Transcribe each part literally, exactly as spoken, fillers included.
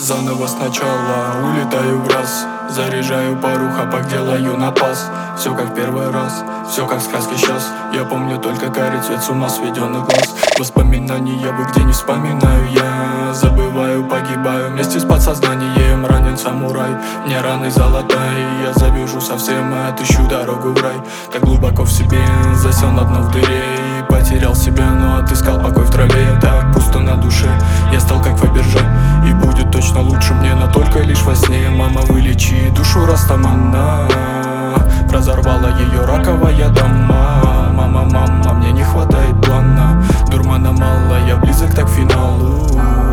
Заново сначала, улетаю в раз. Заряжаю пару хапок, делаю напас. Все как в первый раз, все как в сказке сейчас. Я помню только карий цвет, с ума сведенных глаз. Воспоминания вы где не вспоминаю я. Забываю, погибаю вместе с подсознанием. Ранен самурай, мне раны золотой. Я завяжу совсем и отыщу дорогу в рай. Так глубоко в себе, засел на дно в дыре. И потерял себя, но отыскал покой в траве. Так пусто на душе, я стал как Фаберже. И будет точно лучше мне, но только лишь во сне. Мама, вылечи душу Растамана. Разорвала ее раковая дома. Мама, мама, мне не хватает плана. Дурмана мало, я близок так к финалу.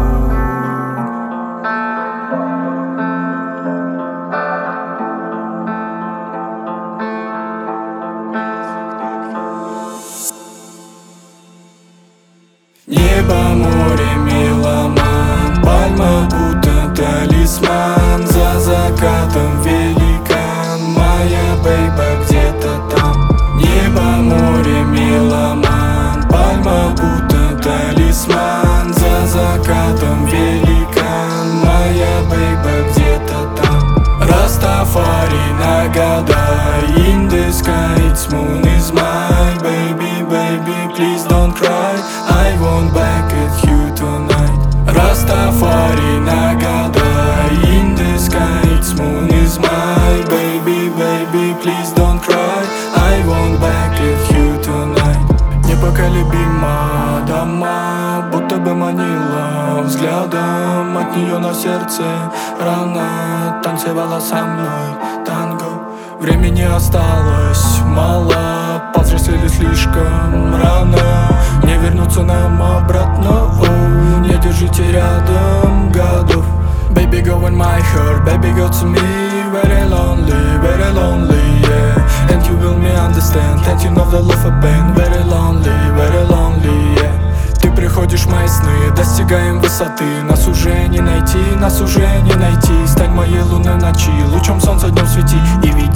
Небо, море, меломан, пальма будто талисман. За закатом великан, моя бейба где-то там. Небо, море, меломан, пальма будто талисман. За закатом великан, моя бейба где-то там. Растафари нагадай, in the sky, it's moon is my baby, baby, please don't cry. I want back at you tonight. Rastafari нагадай, in the sky, it's moon is my baby, baby, please don't cry. I want back at you tonight. Непоколебима дома, будто бы манила взглядом. От нее на сердце рана, танцевала со мной танго. Времени осталось мало, повзрослели слишком рано. Не вернуться нам обратно, оу, не держите рядом гадов. Baby, go in my heart, baby, go to me. Very lonely, very lonely, yeah. And you will me understand, can't you know the love of pain. Very lonely, very lonely, yeah. Ты приходишь в мои сны, достигаем высоты. Нас уже не найти, нас уже не найти. Стань моей лунной ночи, лучом солнца днем свети и види.